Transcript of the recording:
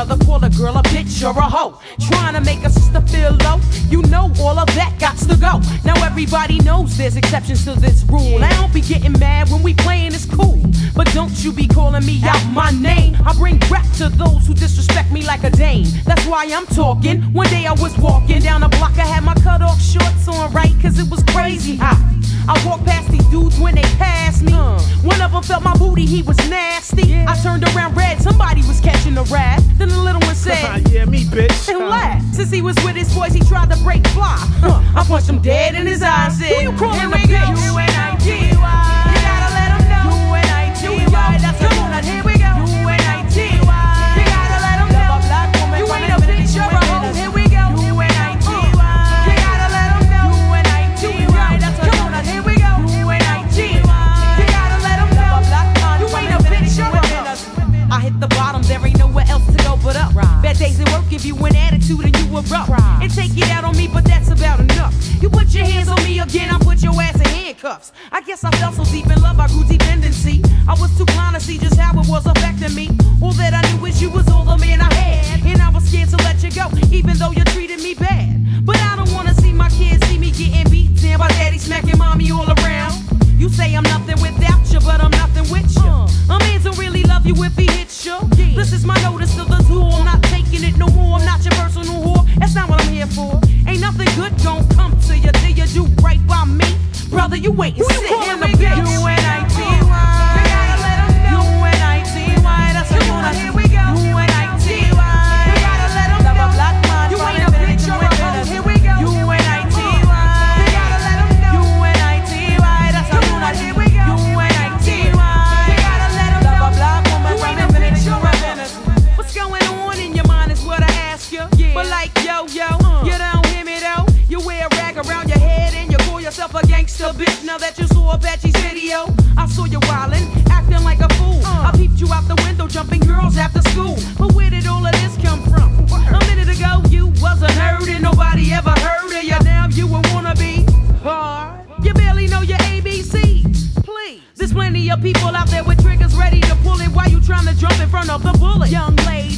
brother call a girl a bitch or a hoe. Trying to make a sister feel low. You know all of that gots to go. Now everybody knows there's exceptions to this rule. I don't be getting mad when we playing, it's cool. But don't you be calling me out my name. I bring rap to those who disrespect me like a dame. That's why I'm talking. One day I was walking down the block, I had my cut off shorts on, right? Cause it was crazy hot. I walked past these dudes when they passed me. One of them felt my booty, he was nasty. I turned around red, somebody was catching a rat. Then the little one said, yeah, me, bitch. And laughed. Since he was with his boys, he tried to break fly. I punched him dead in his eyes and said, who you calling a bitch? U-N-I-T-Y. You gotta let him know. U-N-I-T-Y. That's the one. Here we go. U-N-I-T-Y. You gotta let him know. You ain't a bitch, you're a hoe. Here we go. U-N-I-T-Y. You gotta let him know. U-N-I-T-Y. That's the one. Here we go. U-N-I-T-Y. You gotta let him know. You ain't a bitch, you're a hoe. I hit the bottom, there ain't nowhere else to go but up. Bad days at work give you an attitude and you erupt. And take it out on me, but that's about enough. You put your hands on me again, I put your ass in handcuffs. I guess I fell so deep in love, I grew dependency. I was too blind to see just how it was affecting me. All that I knew is you was all the man I had. And I was scared to let you go, even though you treated me bad. But I don't wanna see my kids see me getting beat down by daddy smacking mommy all around. You say I'm nothing without you, but I'm nothing with you. A man don't really love you if he hits you. This is my notice to the tour. I'm not taking it no more. I'm not your personal whore. That's not what I'm here for. Ain't nothing good gon' come to you till you do right by me. Brother, you wait and sit in the bitch. U-N-I-T-Y. You gotta let him know. U-N-I-T-Y. That's the one. Here we go. U-N-I-T-Y. You gotta let him know. You ain't a bitch or a hoe. Here we go. U-N-I-T-Y. You gotta let him know. U-N-I-T-Y. That's the one. Here we go. U-N-I-T-Y. You gotta let him know. You ain't a bitch or a hoe. What's going on in your mind is what I ask you. But like yo, you don't hear me though. You wear a rag around your head and you call yourself a gangster bitch. Now that you saw Apache's video, I saw you wildin', acting like a fool. I peeped you out the window, jumping girls after school. But where did all of this come from? A minute ago you wasn't heard and nobody ever heard of you. Now you a wannabe hard. You barely know your ABCs. Please, there's plenty of people out there with triggers ready to pull it while you trying to jump in front of the bullet. Young lady,